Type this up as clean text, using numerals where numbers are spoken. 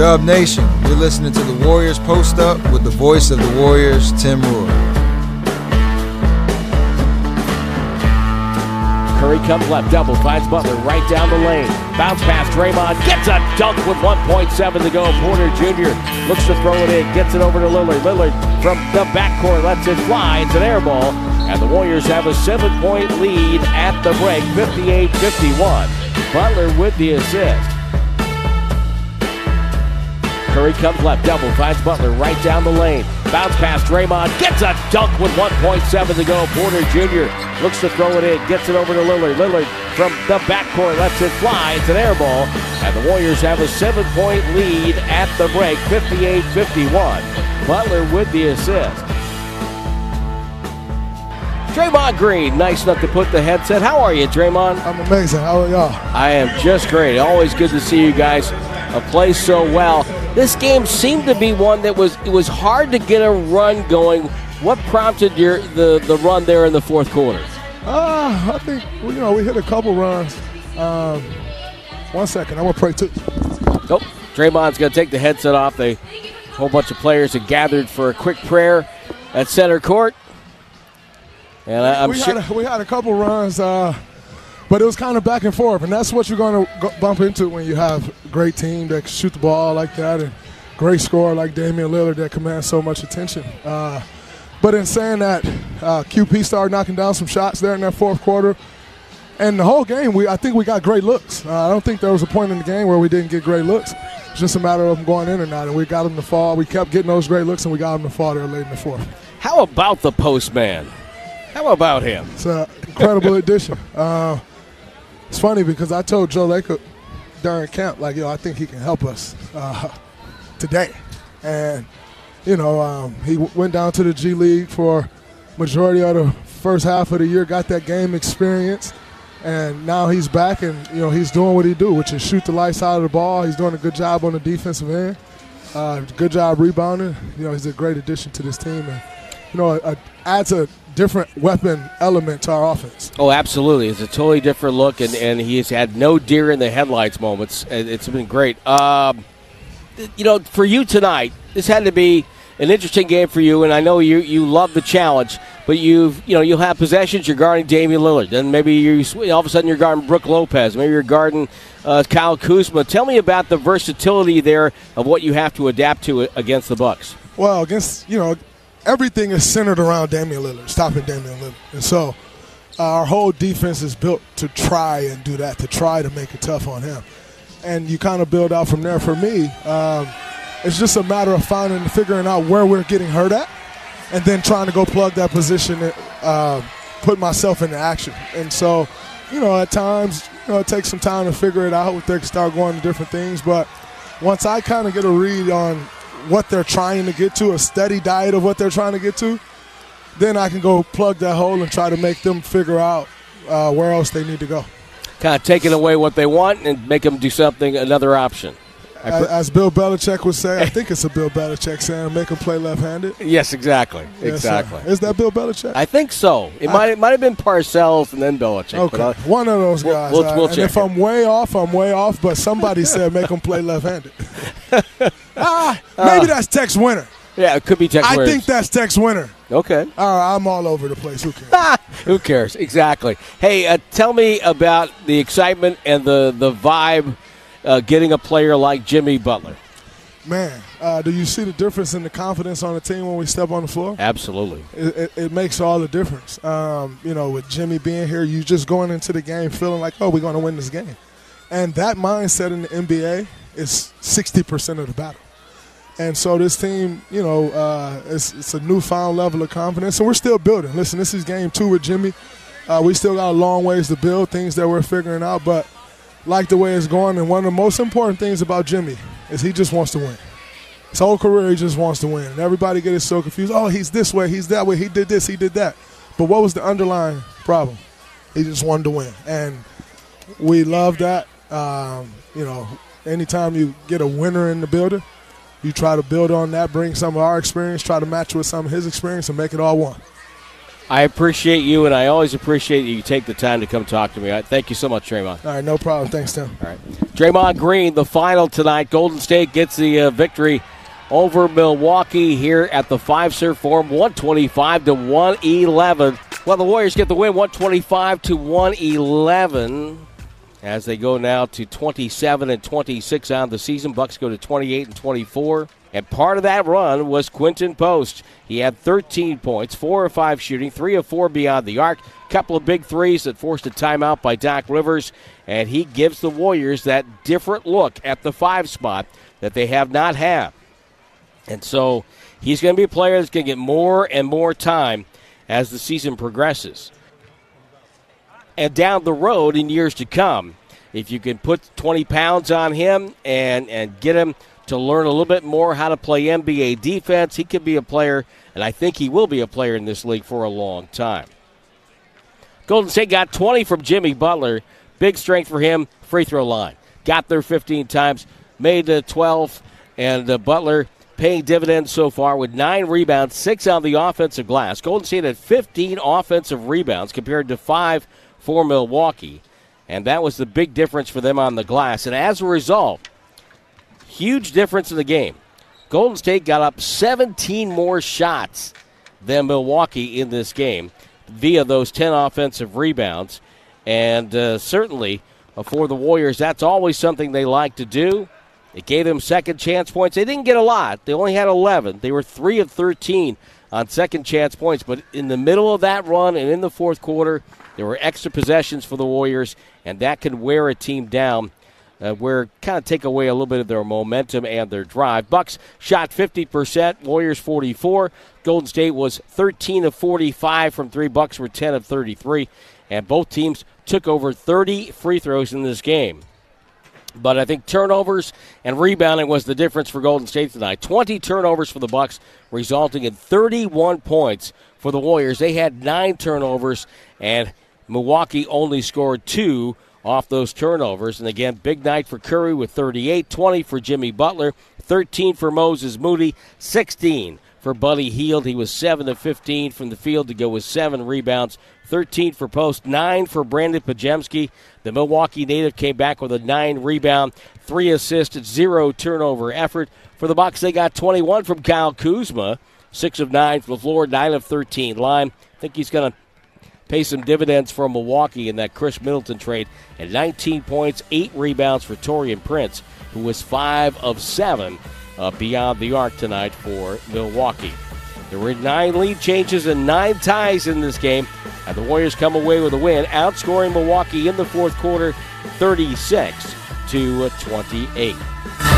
Dub Nation, you're listening to the Warriors Post Up with the voice of the Warriors, Tim Roy. Curry comes left, double, finds Butler right down the lane. Bounce pass, Draymond gets a dunk with 1.7 to go. Porter Jr. looks to throw it in, gets it over to Lillard. Lillard from the backcourt lets it fly. It's an air ball, and the Warriors have a 7-point lead at the break, 58-51. Butler with the assist. Curry comes left, double, finds Butler right down the lane. Bounce pass, Draymond gets a dunk with 1.7 to go. Porter Jr. looks to throw it in, gets it over to Lillard. Lillard from the backcourt lets it fly. It's an air ball, and the Warriors have a 7-point lead at the break, 58-51. Butler with the assist. Draymond Green, nice enough to put the headset. How are you, Draymond? I'm amazing. How are y'all? I am just great. Always good to see you guys play so well. This game seemed to be one that it was hard to get a run going. What prompted the run there in the fourth quarter? I think we hit a couple runs. 1 second, I'm gonna pray too. Nope. Draymond's gonna take the headset off. A whole bunch of players have gathered for a quick prayer at center court. And we had a couple runs, but it was kind of back and forth, and that's what you're going to bump into when you have a great team that can shoot the ball like that and great scorer like Damian Lillard that commands so much attention. But in saying that, QP started knocking down some shots there in that fourth quarter, and the whole game, I think we got great looks. I don't think there was a point in the game where we didn't get great looks. It's just a matter of them going in or not, and we got them to fall. We kept getting those great looks, and we got them to fall there late in the fourth. How about the postman? How about him? It's an incredible addition. It's funny because I told Joe Lacob during camp, I think he can help us today. And, he went down to the G League for majority of the first half of the year, got that game experience, and now he's back and, he's doing what he do, which is shoot the lights out of the ball. He's doing a good job on the defensive end, good job rebounding. He's a great addition to this team and, adds a different weapon element to our offense. Oh, absolutely. It's a totally different look, and he's had no deer in the headlights moments. It's been great. For you tonight, this had to be an interesting game for you, and I know you love the challenge, but you'll have possessions, you're guarding Damian Lillard, then maybe all of a sudden you're guarding Brook Lopez, maybe you're guarding Kyle Kuzma. Tell me about the versatility there of what you have to adapt to against the Bucks. Well, everything is centered around Damian Lillard, stopping Damian Lillard. And so our whole defense is built to try and do that, to try to make it tough on him. And you kind of build out from there. For me, it's just a matter of figuring out where we're getting hurt at and then trying to go plug that position and put myself into action. And so, at times, it takes some time to figure it out. They can start going to different things. But once I kind of get a read on what they're trying to get to, a steady diet of what they're trying to get to, then I can go plug that hole and try to make them figure out where else they need to go. Kind of taking away what they want and make them do something, another option. As Bill Belichick would say, I think it's a Bill Belichick saying, make them play left-handed. Yes, exactly. Yes, exactly. Is that Bill Belichick? I think so. It might have been Parcells and then Belichick. Okay, but one of those guys. We'll and check if I'm way off, I'm way off, but somebody said make them play left-handed. Maybe that's Tex Winter. Yeah, it could be Tex Winter. I think that's Tex Winter. Okay. All right, I'm all over the place. Who cares? Who cares? Exactly. Hey, tell me about the excitement and the vibe getting a player like Jimmy Butler. Man, do you see the difference in the confidence on the team when we step on the floor? Absolutely. It makes all the difference. With Jimmy being here, you just going into the game feeling like, we're going to win this game. And that mindset in the NBA is 60% of the battle. And so this team, it's a newfound level of confidence, and we're still building. Listen, this is game 2 with Jimmy. We still got a long ways to build, things that we're figuring out, but like the way it's going. And one of the most important things about Jimmy is he just wants to win. His whole career, he just wants to win. And everybody gets so confused. Oh, he's this way, he's that way, he did this, he did that. But what was the underlying problem? He just wanted to win. And we love that. Anytime you get a winner in the building, you try to build on that, bring some of our experience, try to match with some of his experience, and make it all one. I appreciate you, and I always appreciate you take the time to come talk to me. Thank you so much, Draymond. All right, no problem. Thanks, Tim. All right. Draymond Green, the final tonight. Golden State gets the victory over Milwaukee here at the Fiserv Forum, 125-111. Well, the Warriors get the win, 125-111, as they go now to 27-26 on the season. Bucks go to 28-24. And part of that run was Quinton Post. He had 13 points, 4 of 5 shooting, 3 of 4 beyond the arc. Couple of big threes that forced a timeout by Doc Rivers. And he gives the Warriors that different look at the 5 spot that they have not had. And so he's going to be a player that's going to get more and more time as the season progresses. And down the road in years to come, if you can put 20 pounds on him and get him to learn a little bit more how to play NBA defense, he could be a player, and I think he will be a player in this league for a long time. Golden State got 20 from Jimmy Butler. Big strength for him, free throw line. Got there 15 times, made 12, and Butler paying dividends so far with 9 rebounds, 6 on the offensive glass. Golden State had 15 offensive rebounds compared to 5 for Milwaukee, and that was the big difference for them on the glass. And as a result, huge difference in the game. Golden State got up 17 more shots than Milwaukee in this game via those 10 offensive rebounds. And certainly for the Warriors, that's always something they like to do. It gave them second chance points. They didn't get a lot. They only had 11. They were 3 of 13 on second chance points. But in the middle of that run and in the fourth quarter, there were extra possessions for the Warriors, and that can wear a team down. Where kind of take away a little bit of their momentum and their drive. Bucks shot 50%, Warriors 44%. Golden State was 13 of 45 from 3. Bucks were 10 of 33. And both teams took over 30 free throws in this game. But I think turnovers and rebounding was the difference for Golden State tonight. 20 turnovers for the Bucks, resulting in 31 points for the Warriors. They had 9 turnovers, and Milwaukee only scored 2 off those turnovers. And again, big night for Curry with 38, 20 for Jimmy Butler, 13 for Moses Moody, 16 for Buddy Hield. He was 7 of 15 from the field to go with 7 rebounds, 13 for Post, 9 for Brandon Pajemski. The Milwaukee native came back with a 9 rebound, 3 assists, 0 turnover effort. For the Bucks, they got 21 from Kyle Kuzma, 6 of 9 from the floor, 9 of 13 line. I think he's going to pay some dividends for Milwaukee in that Chris Middleton trade. And 19 points, 8 rebounds for Taurean Prince, who was 5 of 7 beyond the arc tonight for Milwaukee. There were 9 lead changes and 9 ties in this game, and the Warriors come away with a win, outscoring Milwaukee in the fourth quarter 36-28.